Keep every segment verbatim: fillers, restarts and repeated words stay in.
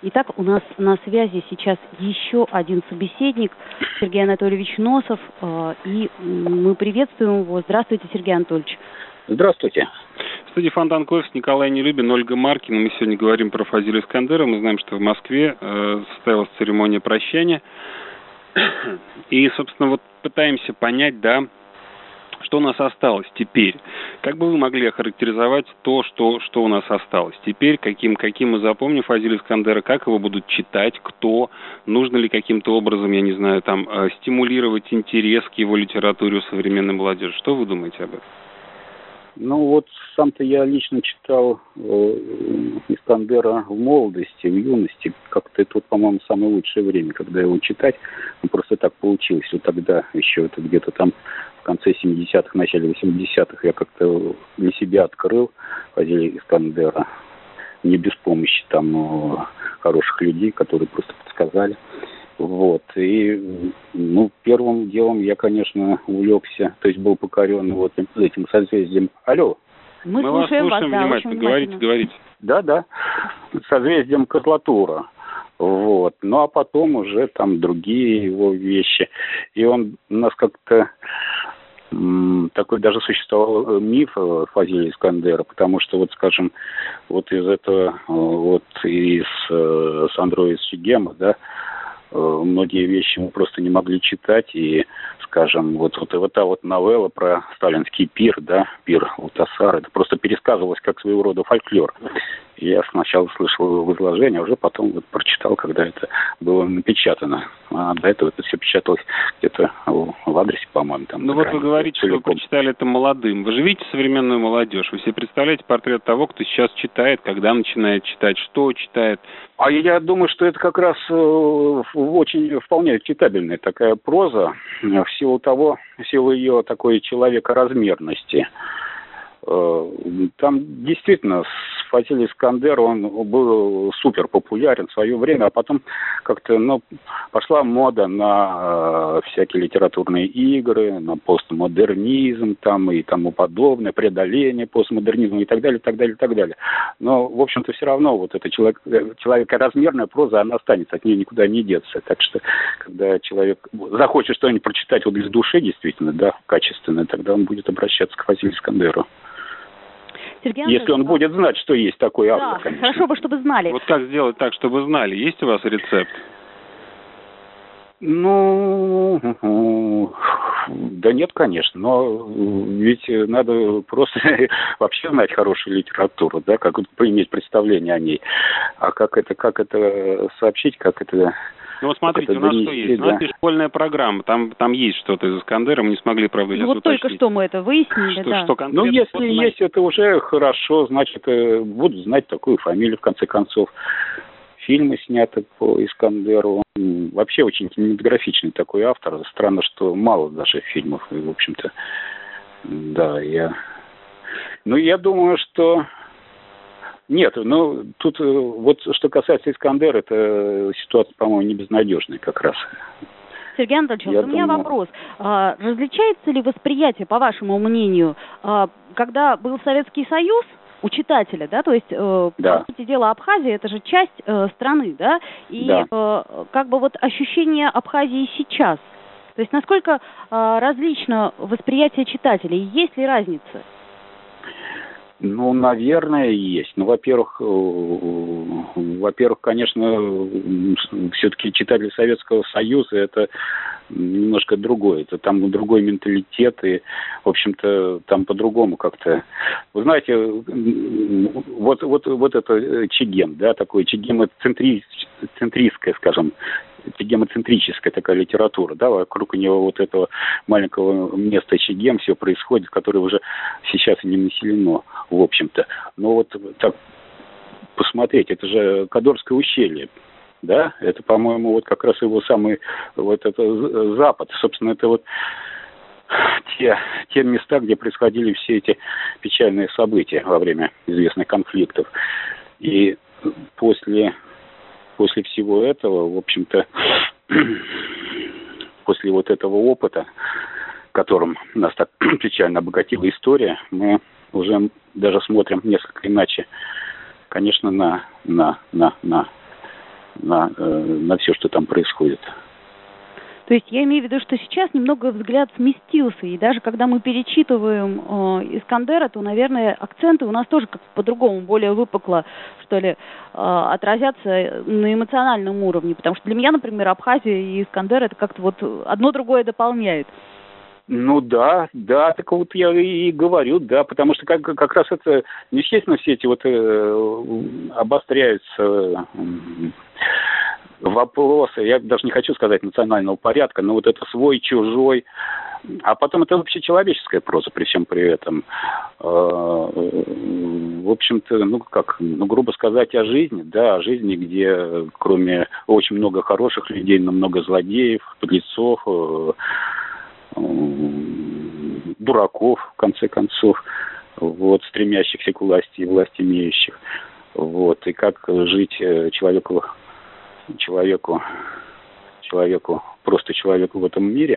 Итак, у нас на связи сейчас еще один собеседник, Сергей Анатольевич Носов, и мы приветствуем его. Здравствуйте, Сергей Анатольевич. Здравствуйте. В студии Фонтан Кофе, Николай Нелюбин, Ольга Маркина. Мы сегодня говорим про Фазиля Искандера. Мы знаем, что в Москве э, состоялась церемония прощания. И, собственно, вот пытаемся понять, да, что у нас осталось теперь. Как бы вы могли охарактеризовать то, что, что у нас осталось теперь, каким, каким мы запомним Фазиля Искандера, как его будут читать, кто, нужно ли каким-то образом, я не знаю, там, стимулировать интерес к его литературе у современной молодежи. Что вы думаете об этом? Ну вот сам-то я лично читал э, Искандера в молодости, в юности. Как-то это, вот, по-моему, самое лучшее время, когда его читать. Ну, просто так получилось. Вот тогда еще это где-то там в конце семидесятых, начале восьмидесятых я как-то для себя открыл Фазиля Искандера. Не без помощи там хороших людей, которые просто подсказали. Вот, и, ну, первым делом я, конечно, увлекся, то есть был покорен вот этим созвездием. Алло. Мы, Мы слушаем вас слушаем вас, внимательно. Да, говорите, говорите. Да, да, созвездием Козлатура. Вот, ну, а потом уже там другие его вещи. И он у нас как-то... Такой даже существовал миф Фазиля Искандера, потому что, вот, скажем, вот из этого, вот из Сандро из Чегема, да, многие вещи мы просто не могли читать, и, скажем, вот, вот, вот та вот новелла про сталинский пир, да, пир Лутасара, это просто пересказывалось как своего рода фольклор. И я сначала слышал его в изложении, а уже потом вот прочитал, когда это было напечатано. А до этого это все печаталось где-то в адресе, по-моему. Там, ну вот вы говорите, целиком. Что вы прочитали это молодым. Вы же видите современную молодежь. Вы себе представляете портрет того, кто сейчас читает, когда начинает читать, что читает? А я думаю, что это как раз очень вполне читабельная такая проза в силу того, в силу ее такой человекоразмерности. Там действительно Фазиль Искандер, он был супер популярен в свое время, а потом как-то, ну, пошла мода на всякие литературные игры, на постмодернизм там и тому подобное, преодоление постмодернизма и так далее, так далее, так далее. Но, в общем-то, все равно вот эта человек, человекоразмерная проза, она останется, от нее никуда не деться. Так что, когда человек захочет что-нибудь прочитать вот из души, действительно, да, качественно, тогда он будет обращаться к Фазилю Искандеру. Если он будет знать, что есть такой автор, да, конечно. Хорошо бы, чтобы знали. Вот как сделать так, чтобы знали? Есть у вас рецепт? Ну, да нет, конечно, но ведь надо просто вообще знать хорошую литературу, да, как иметь представление о ней. А как это, как это сообщить, как это... Ну вот смотрите, у нас донести, что есть? Да. У нас есть школьная программа, там, там есть что-то из Искандера, мы не смогли, правда, сейчас ну, вот уточнить. только что мы это выяснили, что, да. Что ну, если вот, есть, это уже хорошо, значит, будут знать такую фамилию, в конце концов. Фильмы сняты по Искандеру. Он вообще очень кинематографичный такой автор. Странно, что мало даже фильмов, в общем-то. Да, я... Ну, я думаю, что... Нет, ну, тут вот что касается Искандера, это ситуация, по-моему, не безнадежная как раз. Сергей Анатольевич, Я у меня думаю... вопрос. А, различается ли восприятие, по вашему мнению, а, когда был Советский Союз, у читателя, да, то есть, э, да. по сути дела, Абхазия — это же часть э, страны, да, и да. э, как бы вот ощущение Абхазии сейчас, то есть насколько э, различно восприятие читателей, есть ли разница? Ну, наверное, есть. Ну, во-первых, во-первых, конечно, все-таки читатели Советского Союза — это немножко другое. Это там другой менталитет, и, в общем-то, там по-другому как-то. Вы знаете, вот, вот, вот это Чегем, да, такой Чегем — это центри, центристская, скажем, геоцентрическая такая литература, да, вокруг него вот этого маленького места Чегем все происходит, которое уже сейчас не населено, в общем-то. Но вот так посмотреть, это же Кадорское ущелье, да, это, по-моему, вот как раз его самый, вот это запад, собственно, это вот те, те места, где происходили все эти печальные события во время известных конфликтов. И после... После всего этого, в общем-то, после вот этого опыта, которым нас так печально обогатила история, мы уже даже смотрим несколько иначе, конечно, на, на, на, на на, на все, что там происходит. То есть я имею в виду, что сейчас немного взгляд сместился, и даже когда мы перечитываем э, «Искандера», то, наверное, акценты у нас тоже как по-другому, более выпукло, что ли, э, отразятся на эмоциональном уровне, потому что для меня, например, Абхазия и «Искандер» это как-то вот одно другое дополняет. Ну да, да, так вот я и говорю, да, потому что как, как раз это, естественно, все эти вот э, обостряются э, вопросы, я даже не хочу сказать национального порядка, но вот это свой, чужой, а потом это общечеловеческая проза при всем при этом. В общем-то, ну как, ну грубо сказать, о жизни, да, о жизни, где кроме очень много хороших людей, но много злодеев, подлецов, дураков, в конце концов, вот, стремящихся к власти и власть имеющих. Вот, и как жить человеку человеку, человеку, просто человеку в этом мире,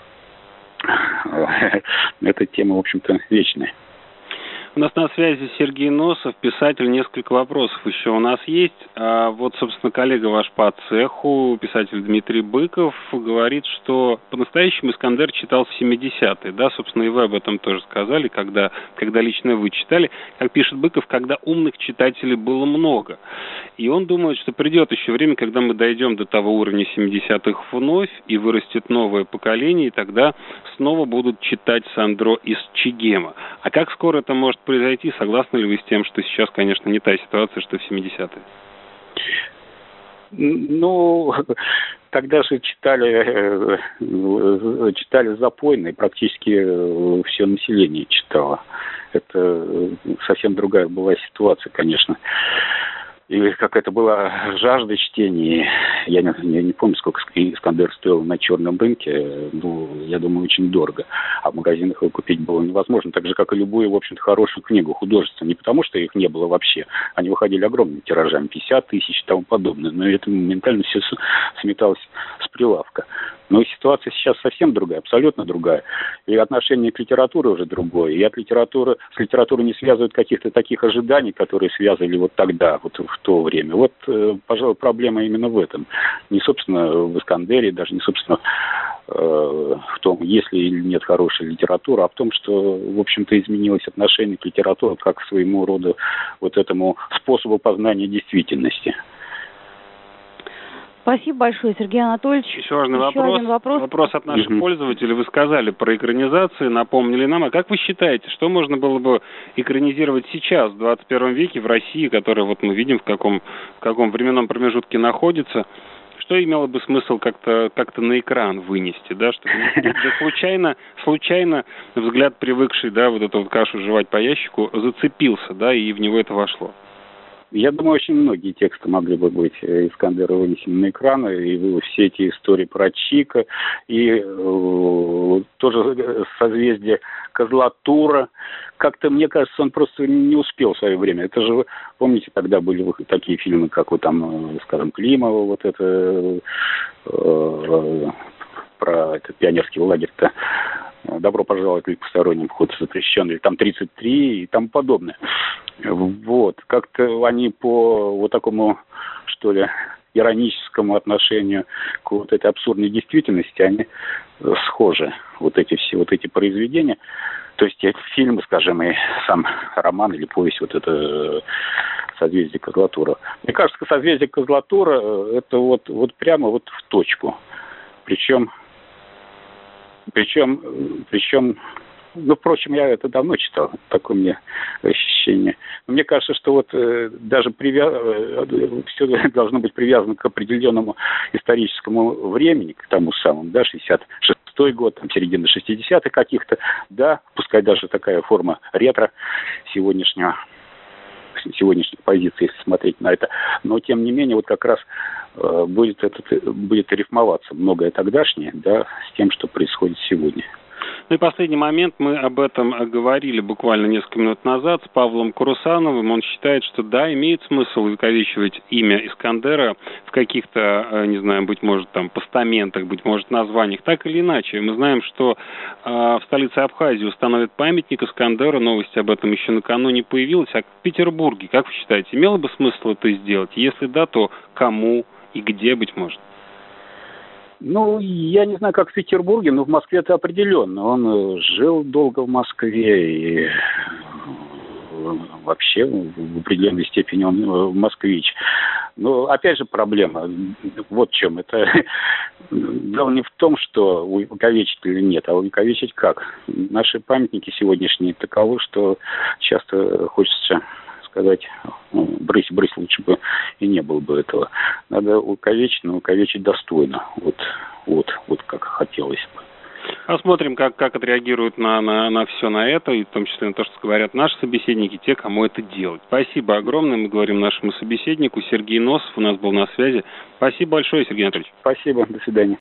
эта тема, в общем-то, вечная. У нас на связи Сергей Носов, писатель. Несколько вопросов еще у нас есть. А вот, собственно, коллега ваш по цеху, писатель Дмитрий Быков, говорит, что по-настоящему «Искандер» читал в семидесятые. Да, собственно, и вы об этом тоже сказали, когда, когда лично вы читали. Как пишет Быков, когда умных читателей было много. И он думает, что придет еще время, когда мы дойдем до того уровня семидесятых вновь, и вырастет новое поколение, и тогда снова будут читать Сандро из Чегема. А как скоро это может произойти? Согласны ли вы с тем, что сейчас, конечно, не та ситуация, что в семидесятые? Ну, тогда же читали, читали запойно, и практически все население читало. Это совсем другая была ситуация, конечно. И какая-то была жажда чтения. Я не, я не помню, сколько «Искандер» стоил на черном рынке. Ну, я думаю, очень дорого. А в магазинах его купить было невозможно. Так же, как и любую, в общем-то, хорошую книгу художественную. Не потому, что их не было вообще. Они выходили огромными тиражами, пятьдесят тысяч и тому подобное. Но это моментально все сметалось с прилавка. Но ситуация сейчас совсем другая, абсолютно другая. И отношение к литературе уже другое. И от литературы, с литературой не связывают каких-то таких ожиданий, которые связывали вот тогда, вот в то время. Вот, пожалуй, проблема именно в этом. Не, собственно, в «Искандере», даже не, собственно, в том, есть ли или нет хорошей литературы, а в том, что, в общем-то, изменилось отношение к литературе как к своему роду вот этому способу познания действительности. Спасибо большое, Сергей Анатольевич. Еще важный Еще вопрос. Один вопрос. Вопрос от наших mm-hmm. пользователей. Вы сказали про экранизации, напомнили нам. А как вы считаете, что можно было бы экранизировать сейчас, в двадцать первом веке, в России, которая, вот мы видим, в каком, в каком временном промежутке находится? Что имело бы смысл как-то, как-то на экран вынести, да, чтобы да, случайно, случайно взгляд, привыкший, да, вот эту вот кашу жевать по ящику, зацепился, да, и в него это вошло? Я думаю, очень многие тексты могли бы быть «Искандера» вынесены на экран, и все эти истории про Чика, и э, тоже созвездие Козлатура. Как-то, мне кажется, он просто не успел в свое время. Это же, помните, тогда были такие фильмы, как вот там, скажем, Климова, вот это, э, про этот пионерский лагерь-то. «Добро пожаловать к посторонним, вход запрещен», или там тридцать три и тому подобное. Вот. Как-то они по вот такому, что ли, ироническому отношению к вот этой абсурдной действительности, они схожи, вот эти все вот эти произведения. То есть эти фильмы, скажем, и сам роман или повесть, вот это «Созвездие Козлатура». Мне кажется, «Созвездие Козлатура» это вот, вот прямо вот в точку. Причем Причем, причем, ну, впрочем, я это давно читал, такое у меня ощущение. Но мне кажется, что вот э, даже привя... все должно быть привязано к определенному историческому времени, к тому самому, да, шестьдесят шестой год, там, середина шестидесятых каких-то, да, пускай даже такая форма ретро сегодняшнего, сегодняшней позиции, если смотреть на это. Но, тем не менее, вот как раз э, будет, этот, будет рифмоваться многое тогдашнее, да, с тем, что происходит сегодня. Ну и последний момент, мы об этом говорили буквально несколько минут назад с Павлом Курусановым. Он считает, что да, имеет смысл увековечивать имя Искандера в каких-то, не знаю, быть может, там, постаментах, быть может, названиях, так или иначе. Мы знаем, что э, в столице Абхазии установят памятник Искандеру, новость об этом еще накануне появилась. А в Петербурге, как вы считаете, имело бы смысл это сделать? Если да, то кому и где, быть может? Ну, я не знаю, как в Петербурге, но в Москве это определенно. Он жил долго в Москве и вообще в определенной степени он москвич. Но опять же проблема. Вот в чем. Это дело не в том, что увековечить или нет, а увековечить как. Наши памятники сегодняшние таковы, что часто хочется сказать, ну, брысь, брысь, лучше бы и не было бы этого. Надо увековечить, но увековечить достойно. Вот, вот, вот как хотелось бы. Посмотрим, как, как отреагируют на, на, на все на это, и в том числе на то, что говорят наши собеседники, те, кому это делать. Спасибо огромное, мы говорим нашему собеседнику. Сергей Носов у нас был на связи. Спасибо большое, Сергей Анатольевич. Спасибо, до свидания.